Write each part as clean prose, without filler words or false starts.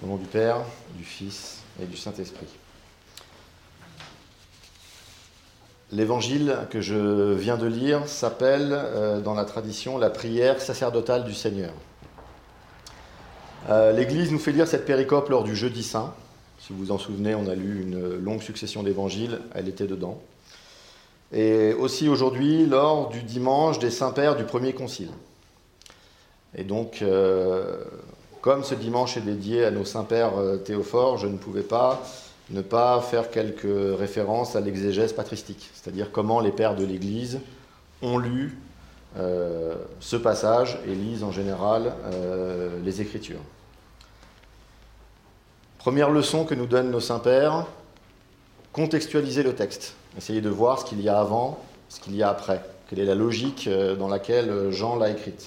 Au nom du Père, du Fils et du Saint-Esprit. L'évangile que je viens de lire s'appelle, dans la tradition, la prière sacerdotale du Seigneur. L'Église nous fait lire cette péricope lors du Jeudi Saint. Si vous vous en souvenez, on a lu une longue succession d'évangiles, elle était dedans. Et aussi aujourd'hui, lors du dimanche des Saints-Pères du Premier Concile. Et donc, comme ce dimanche est dédié à nos Saints-Pères théophores, je ne pouvais pas ne pas faire quelques références à l'exégèse patristique, c'est-à-dire comment les pères de l'Église ont lu ce passage et lisent en général les Écritures. Première leçon que nous donnent nos Saints-Pères, contextualiser le texte, essayer de voir ce qu'il y a avant, ce qu'il y a après, quelle est la logique dans laquelle Jean l'a écrite.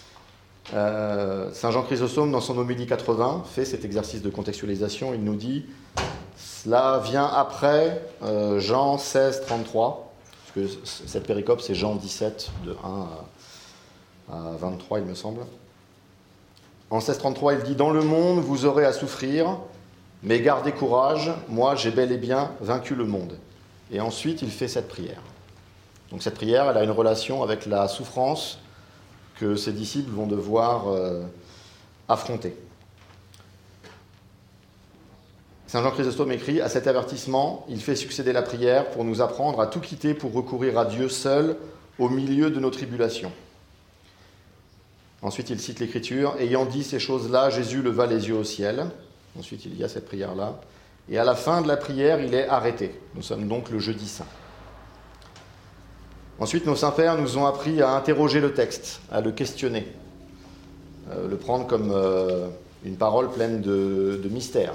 Saint Jean Chrysostome, dans son homélie 80, fait cet exercice de contextualisation. Il nous dit « Cela vient après Jean 16, 33 », parce que cette péricope, c'est Jean 17, de 1 à 23, il me semble. En 16, 33, il dit « Dans le monde, vous aurez à souffrir, mais gardez courage, moi j'ai bel et bien vaincu le monde. » Et ensuite, il fait cette prière. Donc cette prière, elle a une relation avec la souffrance que ses disciples vont devoir affronter. Saint Jean Chrysostome écrit « À cet avertissement, il fait succéder la prière pour nous apprendre à tout quitter pour recourir à Dieu seul au milieu de nos tribulations. » Ensuite, il cite l'Écriture « Ayant dit ces choses-là, Jésus leva les yeux au ciel. » Ensuite, il y a cette prière-là. Et à la fin de la prière, il est arrêté. Nous sommes donc le Jeudi Saint. Ensuite, nos saints-pères nous ont appris à interroger le texte, à le questionner, le prendre comme une parole pleine de mystère.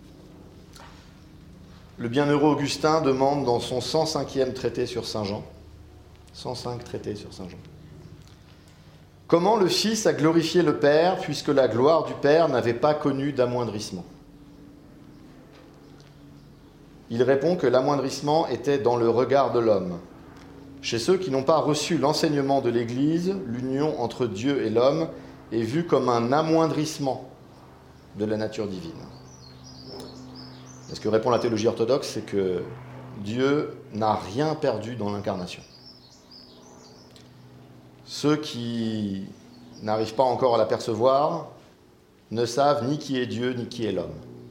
Le bienheureux Augustin demande dans son 105e traité sur Saint Jean, 105 traités sur Saint Jean, « Comment le Fils a glorifié le Père, puisque la gloire du Père n'avait pas connu d'amoindrissement ?» Il répond que l'amoindrissement était dans le regard de l'homme. Chez ceux qui n'ont pas reçu l'enseignement de l'Église, l'union entre Dieu et l'homme est vue comme un amoindrissement de la nature divine. Et ce que répond la théologie orthodoxe, c'est que Dieu n'a rien perdu dans l'incarnation. Ceux qui n'arrivent pas encore à l'apercevoir ne savent ni qui est Dieu ni qui est l'homme.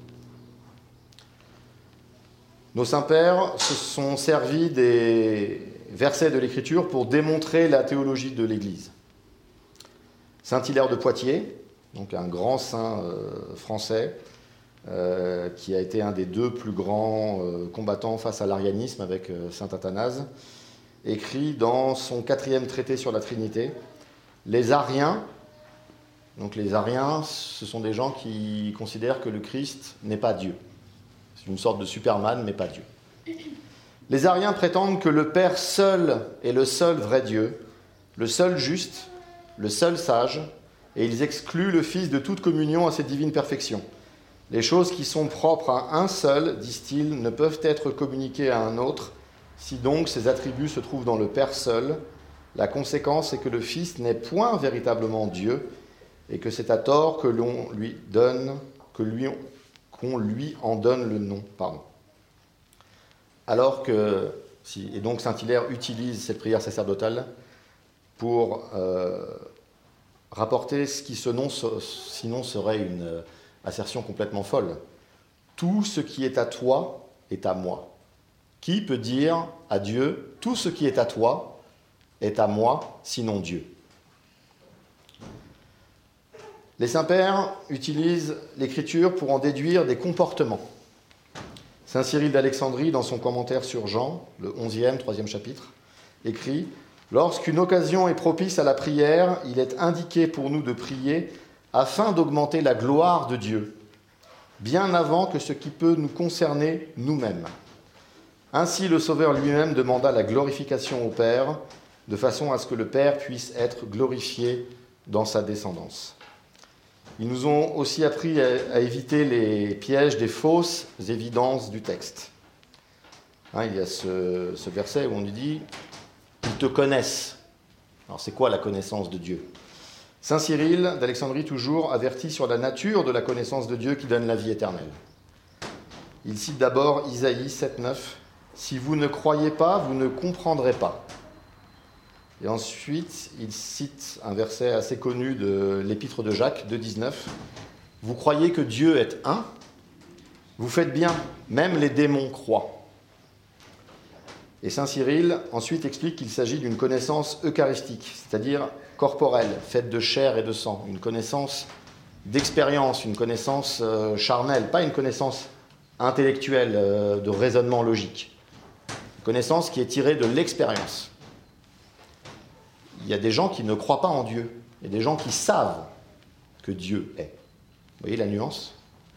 Nos saints-pères se sont servis des versets de l'Écriture pour démontrer la théologie de l'Église. Saint Hilaire de Poitiers, donc un grand saint français, qui a été un des deux plus grands combattants face à l'arianisme avec saint Athanase, écrit dans son 4e traité sur la Trinité, « Les Ariens », donc les Ariens, ce sont des gens qui considèrent que le Christ n'est pas Dieu. C'est une sorte de Superman, mais pas Dieu. Les Ariens prétendent que le Père seul est le seul vrai Dieu, le seul juste, le seul sage, et ils excluent le Fils de toute communion à cette divine perfection. Les choses qui sont propres à un seul, disent-ils, ne peuvent être communiquées à un autre. Si donc ces attributs se trouvent dans le Père seul, la conséquence est que le Fils n'est point véritablement Dieu, et que c'est à tort que l'on lui donne, qu'on lui en donne le nom. Alors que, et donc Saint Hilaire utilise cette prière sacerdotale pour rapporter ce qui sinon serait une assertion complètement folle. Tout ce qui est à toi est à moi. Qui peut dire à Dieu, tout ce qui est à toi est à moi, sinon Dieu? Les saints-pères utilisent l'Écriture pour en déduire des comportements. Saint Cyril d'Alexandrie, dans son commentaire sur Jean, le 11e, 3e chapitre, écrit « Lorsqu'une occasion est propice à la prière, il est indiqué pour nous de prier afin d'augmenter la gloire de Dieu, bien avant que ce qui peut nous concerner nous-mêmes. Ainsi, le Sauveur lui-même demanda la glorification au Père, de façon à ce que le Père puisse être glorifié dans sa descendance. » Ils nous ont aussi appris à éviter les pièges des fausses évidences du texte. Il y a ce verset où on nous dit « Ils te connaissent ». Alors c'est quoi la connaissance de Dieu ? Saint Cyril d'Alexandrie toujours avertit sur la nature de la connaissance de Dieu qui donne la vie éternelle. Il cite d'abord Isaïe 7,9 « Si vous ne croyez pas, vous ne comprendrez pas ». Et ensuite, il cite un verset assez connu de l'épître de Jacques 2,19 « Vous croyez que Dieu est un ? Vous faites bien, même les démons croient. » Et saint Cyril ensuite explique qu'il s'agit d'une connaissance eucharistique, c'est-à-dire corporelle, faite de chair et de sang, une connaissance d'expérience, une connaissance charnelle, pas une connaissance intellectuelle de raisonnement logique. Une connaissance qui est tirée de l'expérience. Il y a des gens qui ne croient pas en Dieu, il y a des gens qui savent que Dieu est. Vous voyez la nuance ?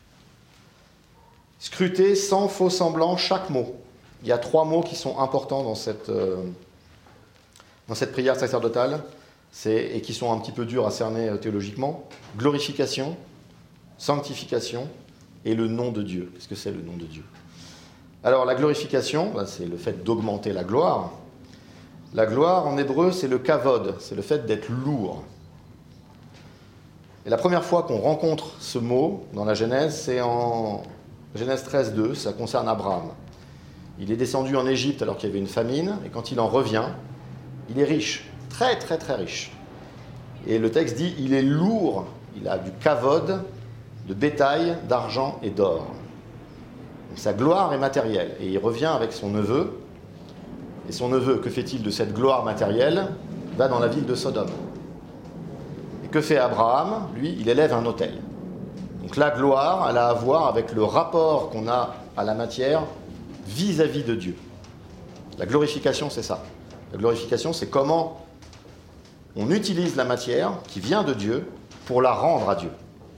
Scruter sans faux semblant chaque mot. Il y a 3 mots qui sont importants dans cette prière sacerdotale et qui sont un petit peu durs à cerner théologiquement. Glorification, sanctification et le nom de Dieu. Qu'est-ce que c'est le nom de Dieu ? Alors la glorification, c'est le fait d'augmenter la gloire. La gloire en hébreu, c'est le kavod, c'est le fait d'être lourd. Et la première fois qu'on rencontre ce mot dans la Genèse, c'est en Genèse 13,2, ça concerne Abraham. Il est descendu en Égypte alors qu'il y avait une famine, et quand il en revient, il est riche, très très très riche. Et le texte dit, il est lourd, il a du kavod, de bétail, d'argent et d'or. Donc, sa gloire est matérielle, et il revient avec son neveu, et son neveu, que fait-il de cette gloire matérielle ? Il va dans la ville de Sodome. Et que fait Abraham ? Lui, il élève un autel. Donc la gloire, elle a à voir avec le rapport qu'on a à la matière vis-à-vis de Dieu. La glorification, c'est ça. La glorification, c'est comment on utilise la matière qui vient de Dieu pour la rendre à Dieu.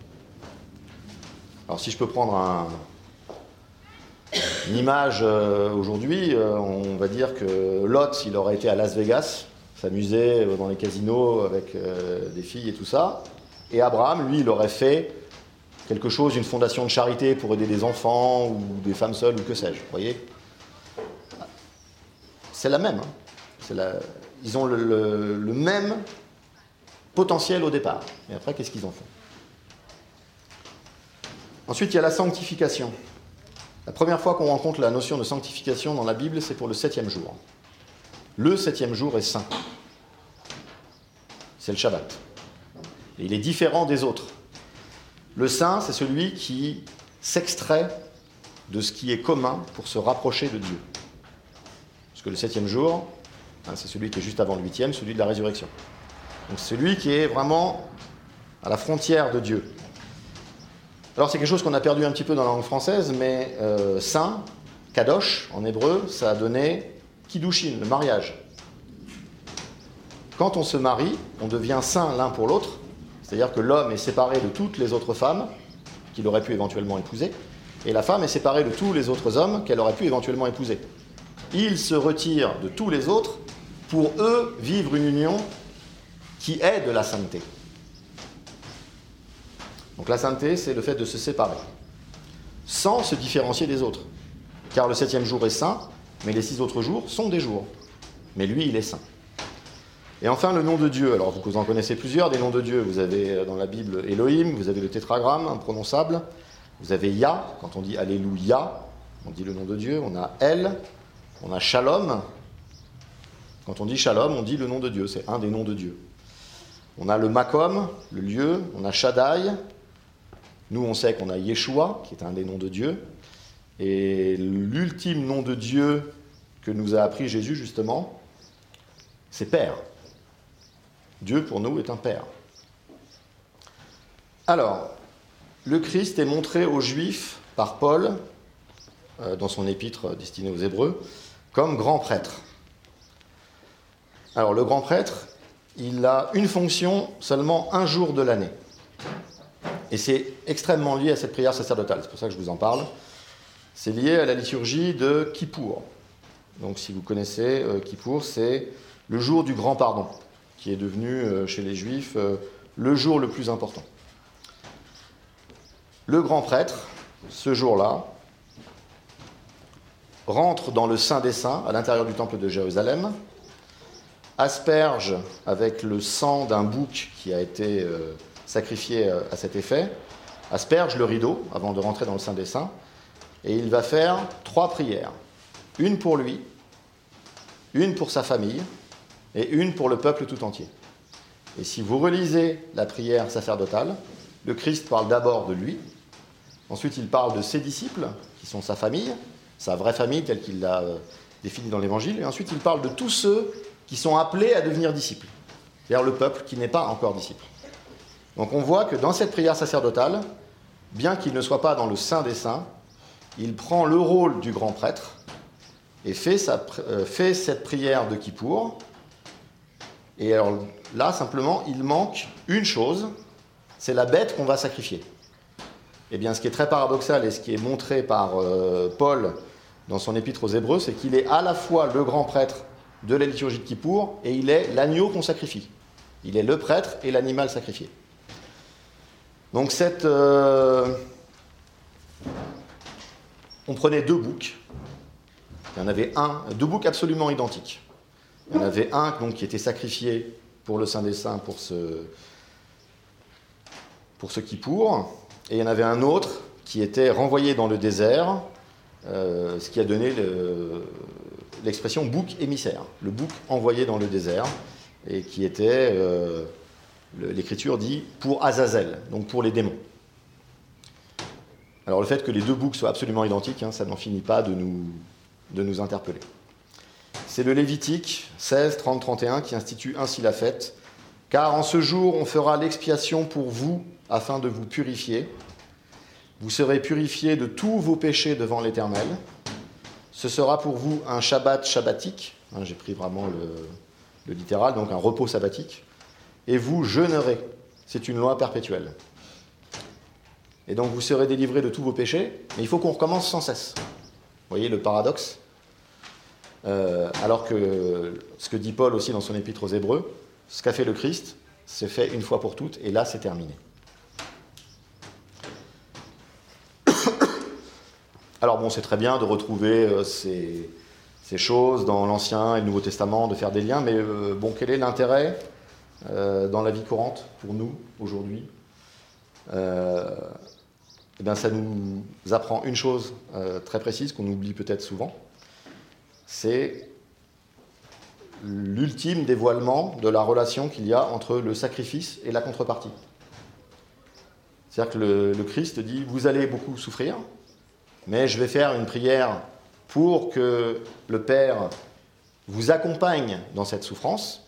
Alors si je peux prendre une image aujourd'hui, on va dire que Lot, il aurait été à Las Vegas, s'amuser dans les casinos avec des filles et tout ça, et Abraham, lui, il aurait fait quelque chose, une fondation de charité pour aider des enfants ou des femmes seules ou que sais-je, vous voyez ? C'est la même. Ils ont le même potentiel au départ. Et après, qu'est-ce qu'ils en font ? Ensuite, il y a la sanctification. La première fois qu'on rencontre la notion de sanctification dans la Bible, c'est pour le 7e jour. Le 7e jour est saint. C'est le Shabbat. Et il est différent des autres. Le saint, c'est celui qui s'extrait de ce qui est commun pour se rapprocher de Dieu. Parce que le 7e jour, c'est celui qui est juste avant le 8e, celui de la résurrection. Donc celui qui est vraiment à la frontière de Dieu. Alors c'est quelque chose qu'on a perdu un petit peu dans la langue française, mais saint, kadosh, en hébreu, ça a donné kiddushin, le mariage. Quand on se marie, on devient saint l'un pour l'autre, c'est-à-dire que l'homme est séparé de toutes les autres femmes qu'il aurait pu éventuellement épouser, et la femme est séparée de tous les autres hommes qu'elle aurait pu éventuellement épouser. Ils se retirent de tous les autres pour eux vivre une union qui est de la sainteté. Donc la sainteté, c'est le fait de se séparer, sans se différencier des autres. Car le 7e jour est saint, mais les 6 autres jours sont des jours. Mais lui, il est saint. Et enfin, le nom de Dieu. Alors, vous en connaissez plusieurs, des noms de Dieu. Vous avez dans la Bible Elohim, vous avez le tétragramme imprononçable, vous avez Yah, quand on dit Alléluia, on dit le nom de Dieu. On a El, on a Shalom. Quand on dit Shalom, on dit le nom de Dieu, c'est un des noms de Dieu. On a le Makom, le lieu, on a Shaddai. Nous, on sait qu'on a Yeshua, qui est un des noms de Dieu. Et l'ultime nom de Dieu que nous a appris Jésus, justement, c'est Père. Dieu, pour nous, est un Père. Alors, le Christ est montré aux Juifs par Paul, dans son épître destinée aux Hébreux, comme grand prêtre. Alors, le grand prêtre, il a une fonction seulement un jour de l'année. Et c'est extrêmement lié à cette prière sacerdotale, c'est pour ça que je vous en parle. C'est lié à la liturgie de Kippour. Donc si vous connaissez Kippour, c'est le jour du grand pardon, qui est devenu chez les Juifs le jour le plus important. Le grand prêtre, ce jour-là, rentre dans le Saint des Saints, à l'intérieur du temple de Jérusalem, asperge avec le sang d'un bouc qui a été sacrifié à cet effet, asperge le rideau avant de rentrer dans le Saint des Saints, et il va faire 3 prières. Une pour lui, une pour sa famille, et une pour le peuple tout entier. Et si vous relisez la prière sacerdotale, le Christ parle d'abord de lui, ensuite il parle de ses disciples, qui sont sa famille, sa vraie famille telle qu'il l'a définie dans l'Évangile, et ensuite il parle de tous ceux qui sont appelés à devenir disciples, c'est-à-dire le peuple qui n'est pas encore disciple. Donc on voit que dans cette prière sacerdotale, bien qu'il ne soit pas dans le Saint des Saints, il prend le rôle du grand prêtre et fait cette prière de Kippour. Et alors là, simplement, il manque une chose, c'est la bête qu'on va sacrifier. Eh bien, ce qui est très paradoxal et ce qui est montré par Paul dans son épître aux Hébreux, c'est qu'il est à la fois le grand prêtre de la liturgie de Kippour et il est l'agneau qu'on sacrifie. Il est le prêtre et l'animal sacrifié. Donc on prenait 2 boucs. Il y en avait 2 boucs absolument identiques. Il y en avait un donc, qui était sacrifié pour le Saint des Saints, pour ce Kippour, et il y en avait un autre qui était renvoyé dans le désert, ce qui a donné l'expression bouc émissaire, le bouc envoyé dans le désert, et qui était, l'Écriture dit, pour Azazel, donc pour les démons. Alors le fait que les 2 boucs soient absolument identiques, ça n'en finit pas de nous interpeller. C'est le Lévitique 16, 30, 31 qui institue ainsi la fête. « Car en ce jour, on fera l'expiation pour vous, afin de vous purifier. Vous serez purifiés de tous vos péchés devant l'Éternel. Ce sera pour vous un Shabbat shabbatique. » J'ai pris vraiment le littéral, donc un repos sabbatique. « Et vous jeûnerez. » C'est une loi perpétuelle. Et donc vous serez délivrés de tous vos péchés, mais il faut qu'on recommence sans cesse. Vous voyez le paradoxe ? Alors que ce que dit Paul aussi dans son épître aux Hébreux, ce qu'a fait le Christ, c'est fait une fois pour toutes, et là c'est terminé. Alors bon, c'est très bien de retrouver ces choses dans l'Ancien et le Nouveau Testament, de faire des liens, mais bon, quel est l'intérêt dans la vie courante pour nous aujourd'hui ? Eh bien, ça nous apprend une chose très précise qu'on oublie peut-être souvent, c'est l'ultime dévoilement de la relation qu'il y a entre le sacrifice et la contrepartie. C'est-à-dire que le Christ dit « Vous allez beaucoup souffrir, mais je vais faire une prière pour que le Père vous accompagne dans cette souffrance.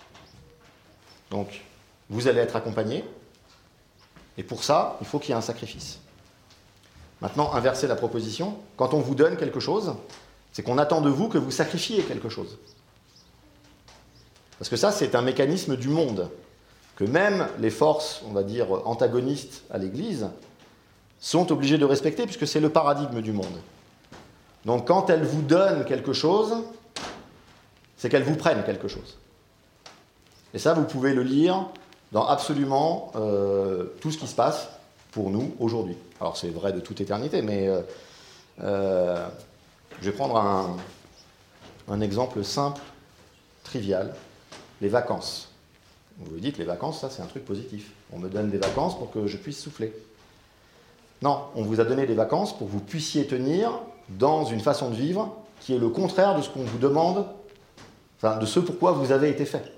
Donc, vous allez être accompagnés, et pour ça, il faut qu'il y ait un sacrifice. » Maintenant, inversez la proposition. Quand on vous donne quelque chose, c'est qu'on attend de vous que vous sacrifiez quelque chose. Parce que ça, c'est un mécanisme du monde, que même les forces, on va dire, antagonistes à l'Église, sont obligées de respecter, puisque c'est le paradigme du monde. Donc quand elles vous donnent quelque chose, c'est qu'elles vous prennent quelque chose. Et ça, vous pouvez le lire dans absolument tout ce qui se passe pour nous aujourd'hui. Alors c'est vrai de toute éternité, mais je vais prendre un exemple simple, trivial, les vacances. Vous vous dites, les vacances, ça c'est un truc positif. On me donne des vacances pour que je puisse souffler. Non, on vous a donné des vacances pour que vous puissiez tenir dans une façon de vivre qui est le contraire de ce qu'on vous demande, enfin de ce pourquoi vous avez été fait.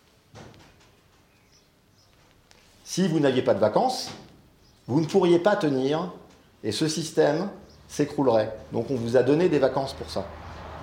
Si vous n'aviez pas de vacances, vous ne pourriez pas tenir et ce système s'écroulerait. Donc on vous a donné des vacances pour ça.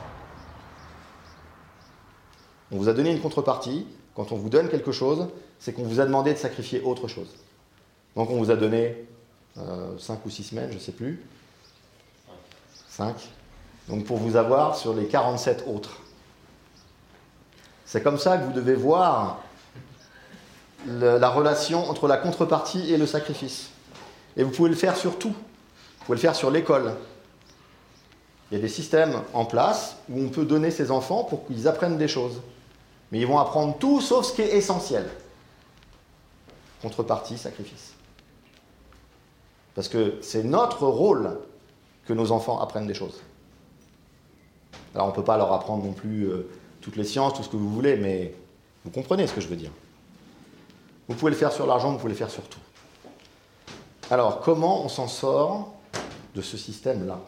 On vous a donné une contrepartie. Quand on vous donne quelque chose, c'est qu'on vous a demandé de sacrifier autre chose. Donc on vous a donné 5 ou 6 semaines, je ne sais plus. 5. Donc pour vous avoir sur les 47 autres. C'est comme ça que vous devez voir la relation entre la contrepartie et le sacrifice. Et vous pouvez le faire sur tout. Vous pouvez le faire sur l'école. Il y a des systèmes en place où on peut donner ses enfants pour qu'ils apprennent des choses. Mais ils vont apprendre tout sauf ce qui est essentiel. Contrepartie, sacrifice. Parce que c'est notre rôle que nos enfants apprennent des choses. Alors on ne peut pas leur apprendre non plus toutes les sciences, tout ce que vous voulez, mais vous comprenez ce que je veux dire. Vous pouvez le faire sur l'argent, vous pouvez le faire sur tout. Alors, comment on s'en sort de ce système-là?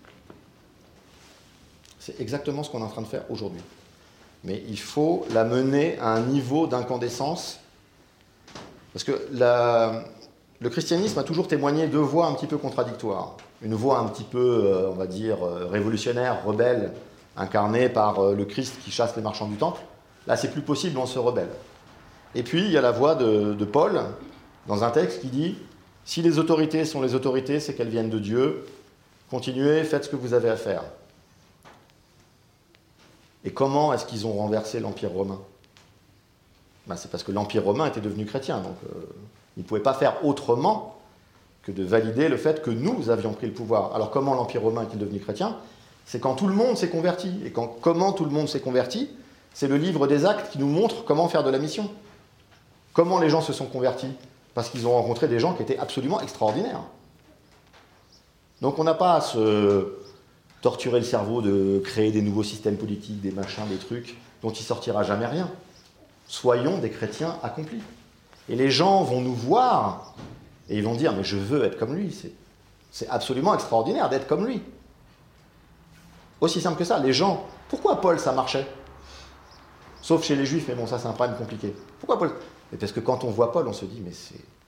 C'est exactement ce qu'on est en train de faire aujourd'hui. Mais il faut la mener à un niveau d'incandescence. Parce que le christianisme a toujours témoigné deux voix un petit peu contradictoires. Une voix un petit peu, on va dire, révolutionnaire, rebelle, incarnée par le Christ qui chasse les marchands du temple. Là, c'est plus possible, on se rebelle. Et puis, il y a la voix de Paul, dans un texte qui dit « Si les autorités sont les autorités, c'est qu'elles viennent de Dieu. Continuez, faites ce que vous avez à faire. » Et comment est-ce qu'ils ont renversé l'Empire romain? C'est parce que l'Empire romain était devenu chrétien, donc ils ne pouvaient pas faire autrement que de valider le fait que nous avions pris le pouvoir. Alors comment l'Empire romain est-il devenu chrétien? C'est quand tout le monde s'est converti. Et comment tout le monde s'est converti? C'est le livre des Actes qui nous montre comment faire de la mission. Comment les gens se sont convertis? Parce qu'ils ont rencontré des gens qui étaient absolument extraordinaires. Donc on n'a pas à se torturer le cerveau de créer des nouveaux systèmes politiques, des machins, des trucs dont il sortira jamais rien. Soyons des chrétiens accomplis. Et les gens vont nous voir et ils vont dire « mais je veux être comme lui, c'est absolument extraordinaire d'être comme lui ». Aussi simple que ça, les gens, pourquoi Paul ça marchait? Sauf chez les Juifs, mais bon ça c'est un problème compliqué. Pourquoi Paul? Mais parce que quand on voit Paul, on se dit mais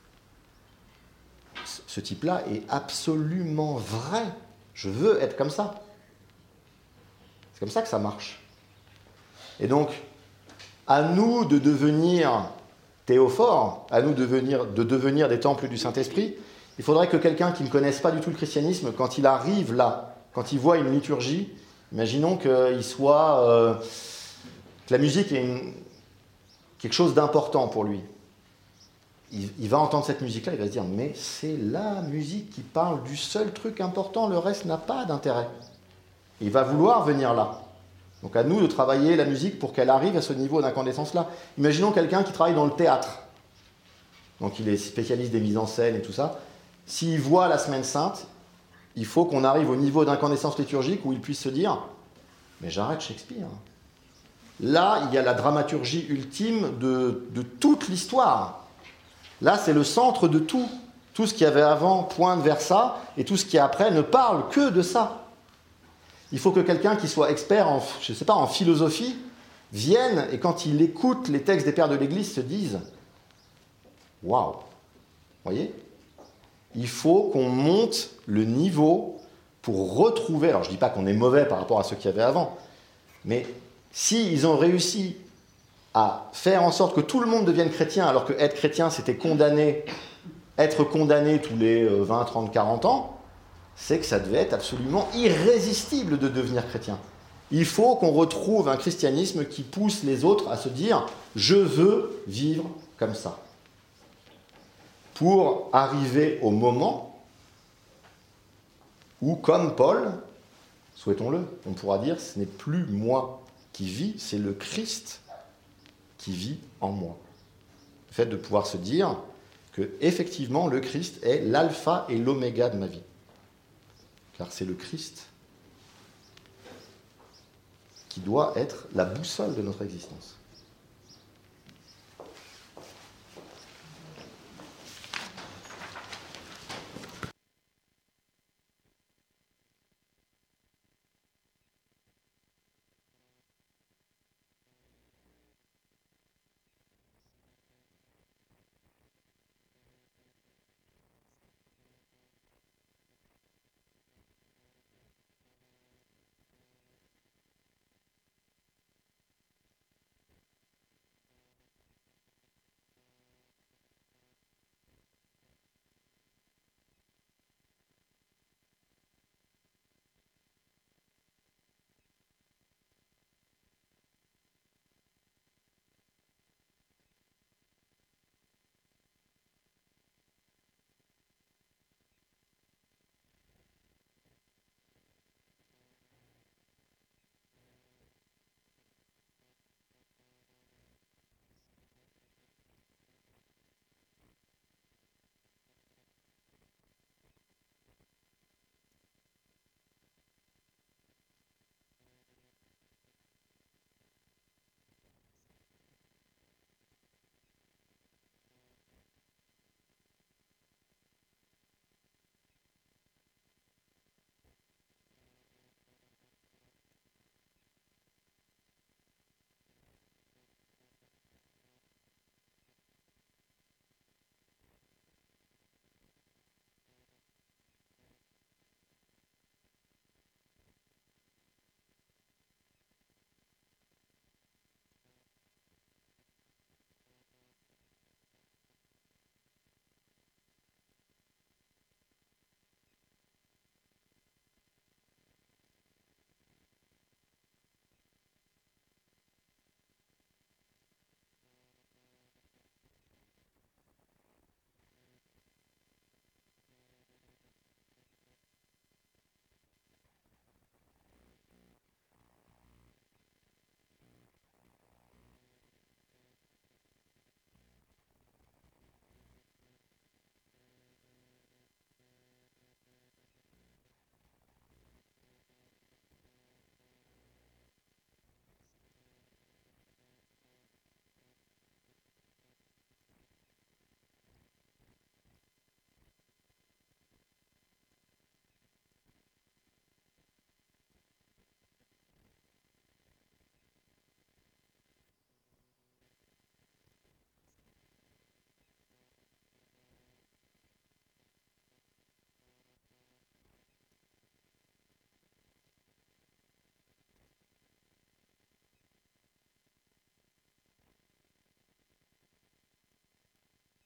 ce type-là est absolument vrai. Je veux être comme ça. C'est comme ça que ça marche. Et donc, à nous de devenir théophores, à nous de devenir des temples du Saint-Esprit, il faudrait que quelqu'un qui ne connaisse pas du tout le christianisme, quand il arrive là, quand il voit une liturgie, imaginons qu'il soit... que la musique est quelque chose d'important pour lui. Il va entendre cette musique-là, il va se dire « mais c'est la musique qui parle du seul truc important, le reste n'a pas d'intérêt ». Il va vouloir venir là. Donc à nous de travailler la musique pour qu'elle arrive à ce niveau d'incandescence-là. Imaginons quelqu'un qui travaille dans le théâtre. Donc il est spécialiste des mises en scène et tout ça. S'il voit la Semaine Sainte, il faut qu'on arrive au niveau d'incandescence liturgique où il puisse se dire « mais j'arrête Shakespeare ». Là, il y a la dramaturgie ultime de toute l'histoire. Là, c'est le centre de tout. Tout ce qu'il y avait avant pointe vers ça, et tout ce qui est après ne parle que de ça. Il faut que quelqu'un qui soit expert en philosophie vienne, et quand il écoute les textes des pères de l'Église, se dise « waouh !» Vous voyez? Il faut qu'on monte le niveau pour retrouver... Alors, je ne dis pas qu'on est mauvais par rapport à ceux qu'il y avait avant, mais s'ils ont réussi à faire en sorte que tout le monde devienne chrétien, alors que être chrétien, c'était être condamné tous les 20, 30, 40 ans, c'est que ça devait être absolument irrésistible de devenir chrétien. Il faut qu'on retrouve un christianisme qui pousse les autres à se dire « je veux vivre comme ça ». Pour arriver au moment où, comme Paul, souhaitons-le, on pourra dire « ce n'est plus moi qui vis, c'est le Christ qui vit en moi ». Le fait de pouvoir se dire que effectivement le Christ est l'alpha et l'oméga de ma vie. Car c'est le Christ qui doit être la boussole de notre existence.